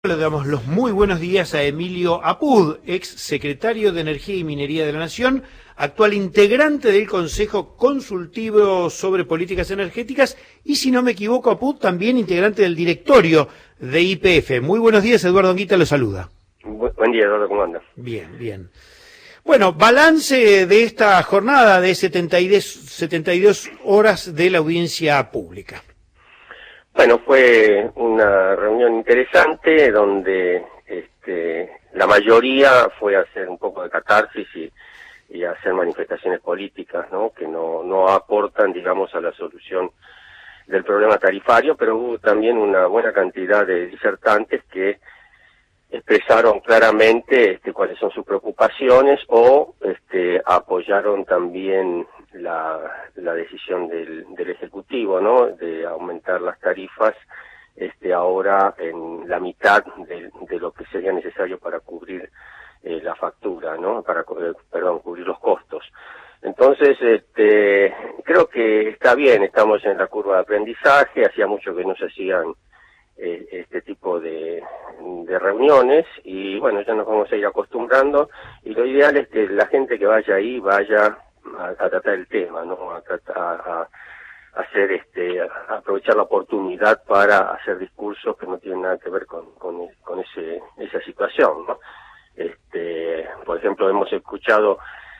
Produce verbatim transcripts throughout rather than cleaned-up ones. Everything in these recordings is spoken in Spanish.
Le damos los muy buenos días a Emilio Apud, ex secretario de Energía y Minería de la Nación, actual integrante del Consejo Consultivo sobre Políticas Energéticas y, si no me equivoco, Apud, también integrante del directorio de Y P F. Muy buenos días, Eduardo Anguita lo saluda. Bu buen día, Eduardo, ¿cómo anda? Bien, bien. Bueno, balance de esta jornada de setenta y dos horas de la audiencia pública. Bueno, fue una reunión interesante donde este, la mayoría fue a hacer un poco de catarsis y, y a hacer manifestaciones políticas, ¿no? Que no, no aportan, digamos, a la solución del problema tarifario, pero hubo también una buena cantidad de disertantes que expresaron claramente este, cuáles son sus preocupaciones o este, apoyaron también la, la decisión del, del Ejecutivo, ¿no? De aumentar las tarifas este, ahora en la mitad de, de lo que sería necesario para cubrir eh, la factura, ¿no? Para, eh, perdón, cubrir los costos. Entonces, este, creo que está bien, estamos en la curva de aprendizaje, hacía mucho que no se hacían este tipo de, de reuniones y bueno, ya nos vamos a ir acostumbrando y lo ideal es que la gente que vaya ahí vaya a, a tratar el tema, ¿no? A, tratar, a, a hacer este, a aprovechar la oportunidad para hacer discursos que no tienen nada que ver con, con, con ese, esa situación, ¿no? Este, por ejemplo, hemos escuchado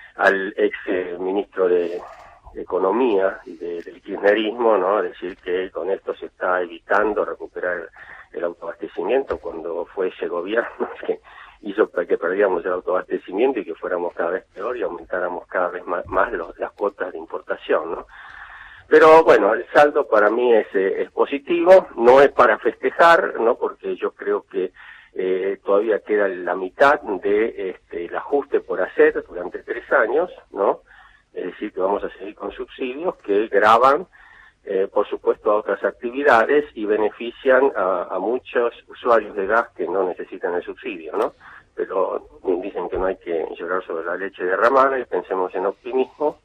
al ex eh, ministro de Economía de, del kirchnerismo, ¿no? Decir que con esto se está evitando recuperar el autoabastecimiento cuando fue ese gobierno que hizo que perdiéramos el autoabastecimiento y que fuéramos cada vez peor y aumentáramos cada vez más, más los, las cuotas de importación, ¿no? Pero bueno, el saldo para mí es, es positivo, no es para festejar, ¿no? Porque yo creo que eh, todavía queda la mitad de este, el ajuste por hacer durante tres años, ¿no? Es decir, que vamos a seguir con subsidios que gravan, eh, por supuesto, a otras actividades y benefician a, a muchos usuarios de gas que no necesitan el subsidio, ¿no? Pero dicen que no hay que llorar sobre la leche derramada y pensemos en optimismo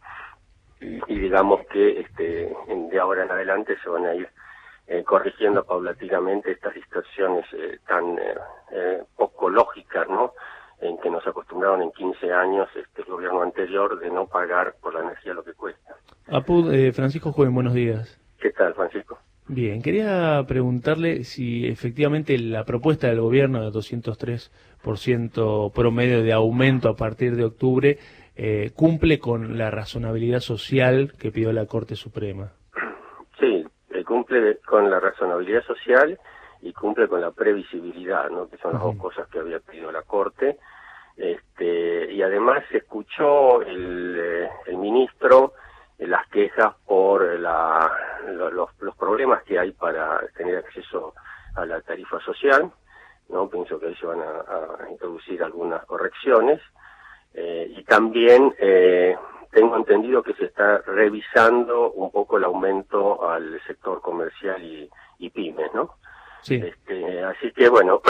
y digamos que este, de ahora en adelante se van a ir eh, corrigiendo paulatinamente estas distorsiones eh, tan eh, eh, poco lógicas, ¿no? En que nos acostumbraron en quince años este el gobierno anterior de no pagar por la energía lo que cuesta. Apud, eh, Francisco Joven, buenos días. ¿Qué tal, Francisco? Bien, quería preguntarle si efectivamente la propuesta del gobierno de doscientos tres por ciento promedio de aumento a partir de octubre eh, cumple con la razonabilidad social que pidió la Corte Suprema. Sí, eh, cumple con la razonabilidad social y cumple con la previsibilidad, ¿no? Que son las dos cosas que había pedido la Corte. Este, y además se escuchó el, eh, el ministro eh, las quejas por la, lo, los, los problemas que hay para tener acceso a la tarifa social, ¿no? Pienso que ahí se van a, a introducir algunas correcciones. Eh, y también eh, tengo entendido que se está revisando un poco el aumento al sector comercial y, y pymes, ¿no? Sí. Este, así que bueno,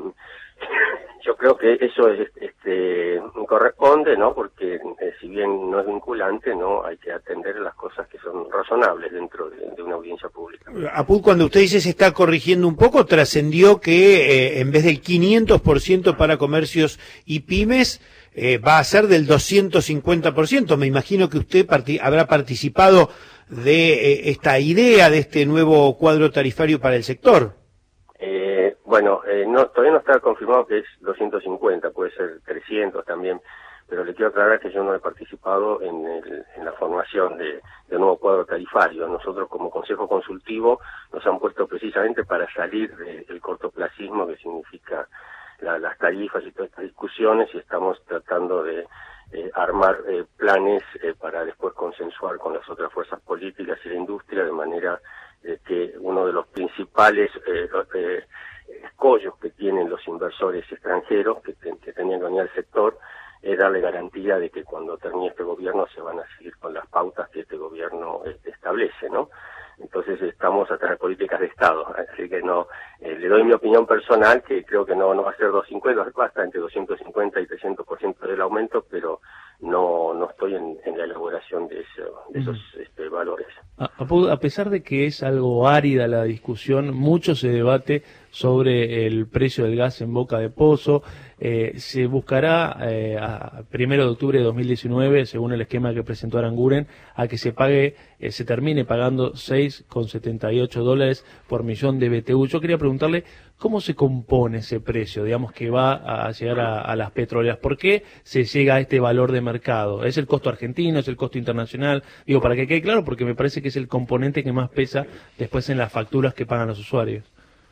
yo creo que eso es, este, corresponde, ¿no? Porque eh, si bien no es vinculante, no hay que atender las cosas que son razonables dentro de, de una audiencia pública. Apud, cuando usted dice se está corrigiendo un poco, trascendió que eh, en vez del quinientos por ciento para comercios y pymes, eh, va a ser del doscientos cincuenta por ciento. Me imagino que usted parti- habrá participado de eh, esta idea, de este nuevo cuadro tarifario para el sector. Eh, bueno, eh, no, todavía no está confirmado que es doscientos cincuenta, puede ser trescientos también, pero le quiero aclarar que yo no he participado en, el, en la formación de, de nuevo cuadro tarifario. Nosotros como Consejo Consultivo nos han puesto precisamente para salir de, del cortoplacismo que significa la, las tarifas y todas estas discusiones y estamos tratando de eh, armar eh, planes eh, para después consensuar con las otras fuerzas políticas y la industria de manera eh, que uno de los principales eh, eh, escollos que tienen los inversores extranjeros que, que tenían que venir al sector es darle garantía de que cuando termine este gobierno se van a seguir con las pautas que este gobierno este, establece, ¿no? Entonces estamos a tener políticas de Estado, así que no, eh, le doy mi opinión personal que creo que no, no va a ser doscientos cincuenta, basta entre doscientos cincuenta y trescientos por ciento del aumento, pero no no estoy en, en la elaboración de, eso, de esos este, valores. A, a pesar de que es algo árida la discusión, mucho se debate sobre el precio del gas en Boca de Pozo. Eh, se buscará eh, a primero de octubre de dos mil diecinueve, según el esquema que presentó Aranguren, a que se pague, eh, se termine pagando seis con setenta y ocho dólares por millón de B T U. Yo quería preguntarle cómo se compone ese precio, digamos, que va a llegar a, a las petroleras. ¿Por qué se llega a este valor de mercado? ¿Es el costo argentino? ¿Es el costo internacional? Digo, para que quede claro, porque me parece que es el componente que más pesa después en las facturas que pagan los usuarios.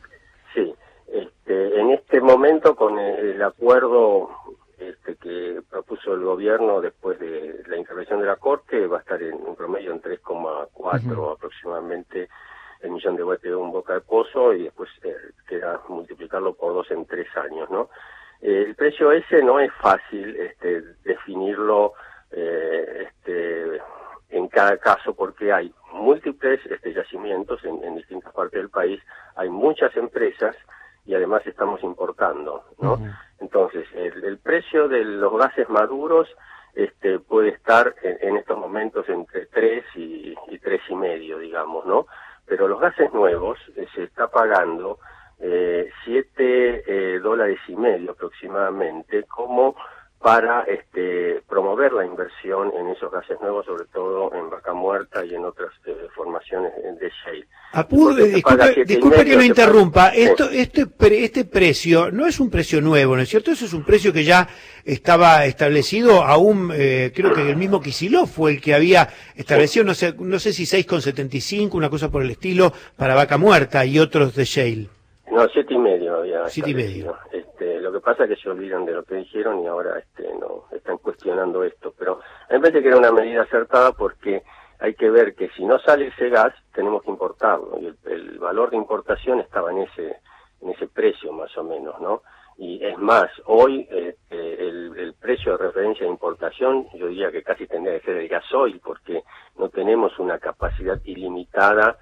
Sí, este, en este momento con el, el acuerdo este, que propuso el gobierno después de la intervención de la Corte, va a estar en un promedio en tres coma cuatro uh-huh. aproximadamente el millón de B T U en Boca de Pozo, y después eh, queda multiplicarlo por dos en tres años, ¿no? Eh, el precio ese no es fácil este, definirlo eh, este, en cada caso, porque hay múltiples este, yacimientos en, en distintas partes del país, hay muchas empresas y además estamos importando, ¿no? Uh-huh. Entonces, el, el precio de los gases maduros este, puede estar en, en estos momentos entre tres y, y tres y medio, digamos, ¿no? Pero los gases nuevos eh, se está pagando eh, siete eh, dólares y medio aproximadamente como para este, promover la inversión en esos gases nuevos, sobre todo en Vaca Muerta y en otras eh, formaciones de shale. Apud, disculpe, disculpe que lo interrumpa. Esto, este, pre, este precio no es un precio nuevo, ¿no es cierto? Eso es un precio que ya estaba establecido, aún eh, creo que el mismo Kicillof fue el que había establecido, no sé, no sé si seis con setenta y cinco, una cosa por el estilo, para Vaca Muerta y otros de shale. No, siete y medio había Siete y medio. Este, lo que pasa es que se olvidan de lo que dijeron y ahora este, no están cuestionando esto. Pero a mí me parece que era una medida acertada, porque hay que ver que si no sale ese gas, tenemos que importarlo. Y el, el valor de importación estaba en ese en ese precio más o menos, ¿no? Y es más, hoy eh, el, el precio de referencia de importación, yo diría que casi tendría que ser el gasoil, porque no tenemos una capacidad ilimitada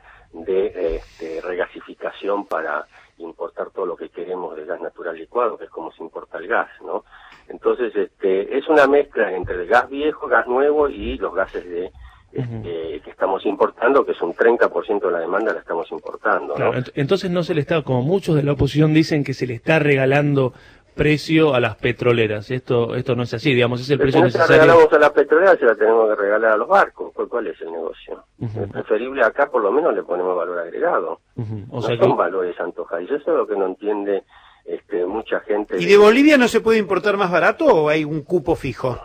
de este, regasificación para importar todo lo que queremos de gas natural licuado, que es como se importa el gas, ¿no? Entonces, este, es una mezcla entre el gas viejo, gas nuevo y los gases de este, uh-huh. que estamos importando, que es un treinta por ciento de la demanda la estamos importando, ¿no? Claro, entonces no se le está, como muchos de la oposición dicen, que se le está regalando precio a las petroleras. Esto esto no es así, digamos, es el Pero precio si no necesario. Se la regalamos a las petroleras, se la tenemos que regalar a los barcos. ¿Cuál, cuál es el negocio? Uh-huh. Es preferible acá, por lo menos le ponemos valor agregado. Uh-huh. O no sea son que... valores antojadizos. Eso es lo que no entiende este, mucha gente. ¿Y de Bolivia no se puede importar más barato o hay un cupo fijo?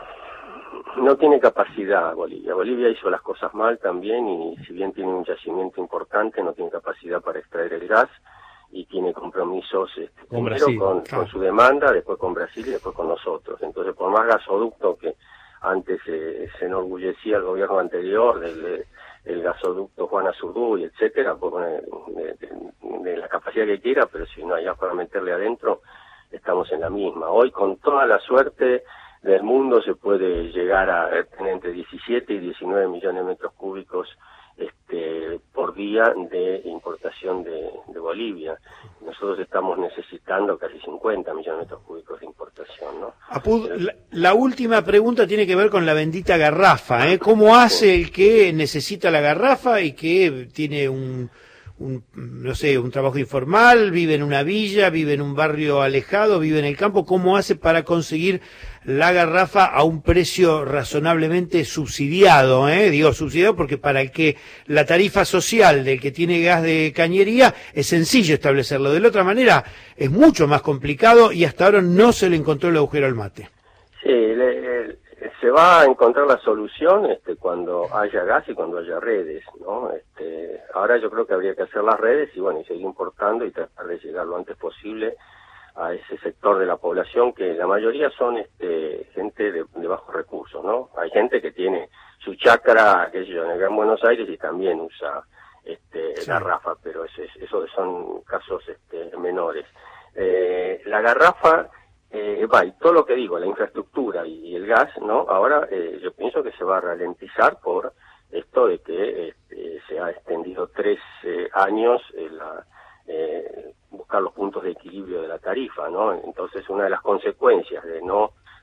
No tiene capacidad Bolivia. Bolivia hizo las cosas mal también, y si bien tiene un yacimiento importante, no tiene capacidad para extraer el gas, y tiene compromisos este, con primero Brasil, con, claro. con su demanda, después con Brasil y después con nosotros. Entonces, por más gasoducto que antes eh, se enorgullecía el gobierno anterior del el gasoducto Juan Azurduy, etcétera, pues, de, de, de la capacidad que quiera, pero si no hay gas para meterle adentro, estamos en la misma. Hoy, con toda la suerte del mundo, se puede llegar a tener entre diecisiete y diecinueve millones de metros cúbicos este por día de importación de, de Bolivia. Nosotros estamos necesitando casi cincuenta millones de metros cúbicos de importación, ¿no? Apud, Pero, la, la última pregunta tiene que ver con la bendita garrafa, ¿eh? ¿Cómo hace el que necesita la garrafa y que tiene un, un, no sé, un trabajo informal, vive en una villa, vive en un barrio alejado, vive en el campo? ¿Cómo hace para conseguir la garrafa a un precio razonablemente subsidiado? ¿eh? Digo subsidiado porque para el que la tarifa social del que tiene gas de cañería es sencillo establecerlo. De la otra manera es mucho más complicado y hasta ahora no se le encontró el agujero al mate. Sí, le, le, se va a encontrar la solución este, cuando haya gas y cuando haya redes, ¿no? Este, ahora yo creo que habría que hacer las redes y bueno, y seguir importando y tratar de llegar lo antes posible a ese sector de la población, que la mayoría son este, gente de, de bajos recursos, ¿no? Hay gente que tiene su chacra, qué sé yo, en el Gran Buenos Aires y también usa este, sí. garrafa, pero eso, eso son casos este, menores. Eh, la garrafa, eh, va, y todo lo que digo, la infraestructura y, y el gas, ¿no? Ahora eh, yo pienso que se va a ralentizar por esto de que este, se ha extendido tres eh, años eh, la... Eh, buscar los puntos de equilibrio de la tarifa, ¿no? Entonces, una de las consecuencias de no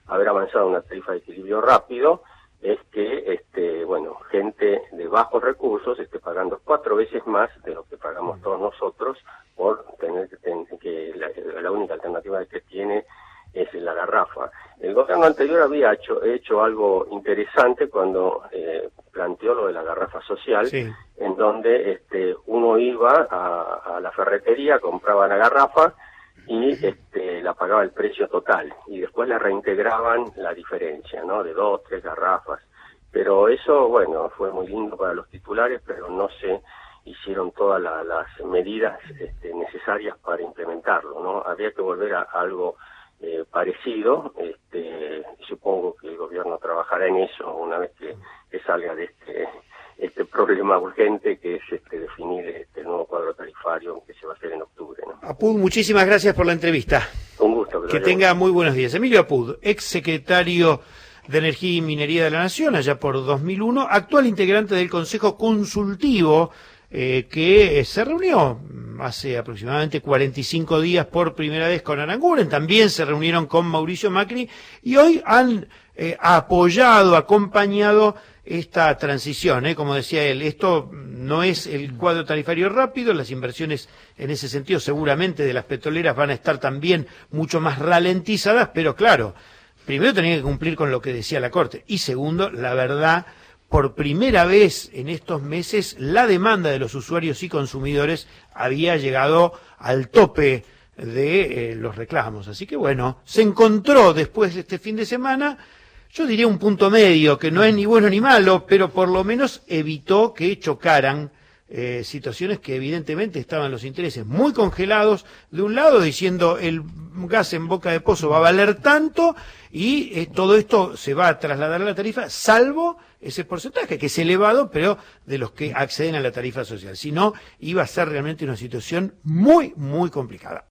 haber avanzado una tarifa de equilibrio rápido es que, este, bueno, gente de bajos recursos esté pagando cuatro veces más de lo que pagamos todos nosotros por tener que, ten, que la, la única alternativa que tiene es la garrafa. El gobierno anterior había hecho, hecho algo interesante cuando eh, planteó lo de la garrafa social, sí. En donde este, uno iba a, a la ferretería, compraba la garrafa y este, la pagaba el precio total, y después la reintegraban la diferencia, ¿no? De dos, tres garrafas. Pero eso, bueno, fue muy lindo para los titulares, pero no se hicieron todas la, las medidas este, necesarias para implementarlo, ¿no? Habría que volver a, a algo eh, parecido, este, supongo que el gobierno trabajará en eso una vez que, que salga de este este problema urgente que es este definir este nuevo cuadro tarifario que se va a hacer en octubre, ¿no? Apud, muchísimas gracias por la entrevista. Un gusto. Que, que tenga muy buenos días. Emilio Apud, ex secretario de Energía y Minería de la Nación, allá por dos mil uno, actual integrante del Consejo Consultivo, eh, que se reunió hace aproximadamente cuarenta y cinco días por primera vez con Aranguren, también se reunieron con Mauricio Macri, y hoy han eh, apoyado, acompañado esta transición, ¿eh? Como decía él, esto no es el cuadro tarifario rápido, las inversiones en ese sentido seguramente de las petroleras van a estar también mucho más ralentizadas, pero claro, primero tenía que cumplir con lo que decía la Corte, y segundo, la verdad, por primera vez en estos meses la demanda de los usuarios y consumidores había llegado al tope de eh, los reclamos, así que bueno, se encontró después de este fin de semana, yo diría un punto medio, que no es ni bueno ni malo, pero por lo menos evitó que chocaran eh, situaciones que evidentemente estaban los intereses muy congelados, de un lado diciendo el gas en boca de pozo va a valer tanto y eh, todo esto se va a trasladar a la tarifa, salvo ese porcentaje que es elevado, pero de los que acceden a la tarifa social. Si no, iba a ser realmente una situación muy, muy complicada.